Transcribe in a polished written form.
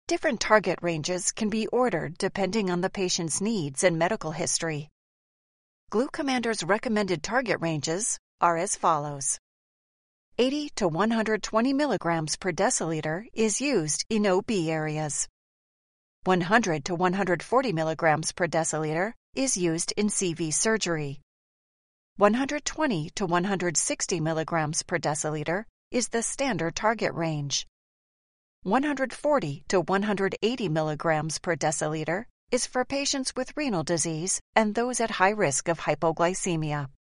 Different target ranges can be ordered depending on the patient's needs and medical history. Glucomander's recommended target ranges are as follows. 80 to 120 milligrams per deciliter is used in OB areas. 100 to 140 milligrams per deciliter is used in CV surgery. 120 to 160 milligrams per deciliter is the standard target range. 140 to 180 milligrams per deciliter is for patients with renal disease and those at high risk of hypoglycemia.